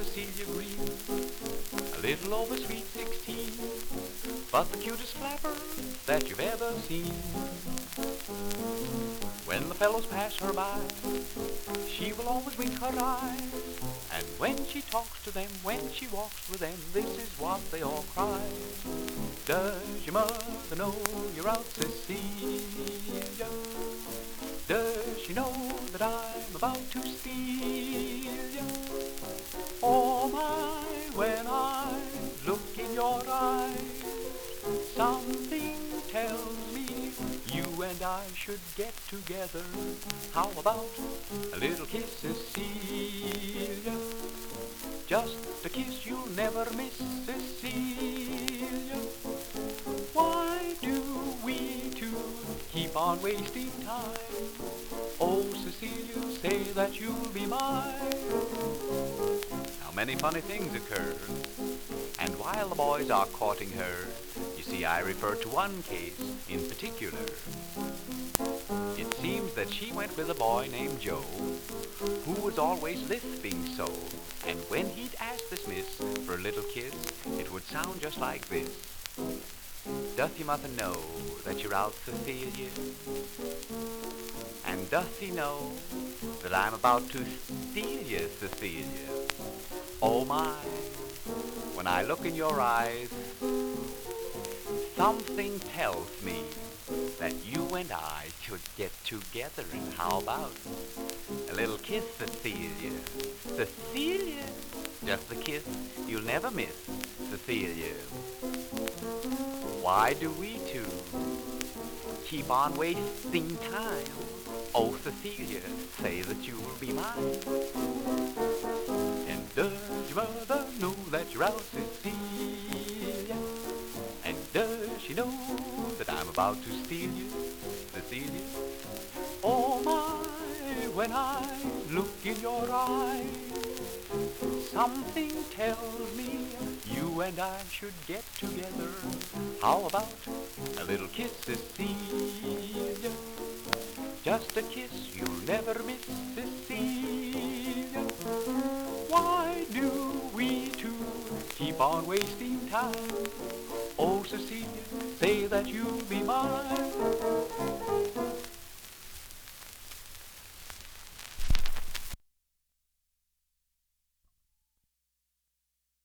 Cecilia Green, a little over sweet 16, but the cutest flapper that you've ever seen. When the fellows pass her by, she will always wink her eye, and when she talks to them, when she walks with them, this is what they all cry. Does your mother know you're out, Cecilia? Does she know that I'm about to steal you? Oh my, when I look in your eyes, something tells me you and I should get together. How about a little kiss, Cecilia? Just a kiss you'll never miss, Cecilia. Why do we two keep on wasting time? Oh, Cecilia, say that you'll be mine. Now many funny things occur, and while the boys are courting her, you see I refer to one case in particular. It seems that she went with a boy named Joe, who was always lisping so, and when he'd ask this miss for a little kiss, it would sound just like this. Doth your mother know that you're out, Cecilia? And doth he know that I'm about to steal you, Cecilia? Oh my, when I look in your eyes, something tells me that you and I should get together, and how about a little kiss, Cecilia? Cecilia, just a kiss you'll never miss, Cecilia. Why do we two keep on wasting time? Oh, Cecilia, say that you will be mine. And does your mother know that you're out, Cecilia? And does she know that I'm about to steal you, Cecilia? Oh my, when I look in your eyes, something tells me you and I should get together. How about a little kiss, Cecilia? Just a kiss you'll never miss, Cecilia. Why do we two keep on wasting time? Oh, Cecilia, say that you'll be mine.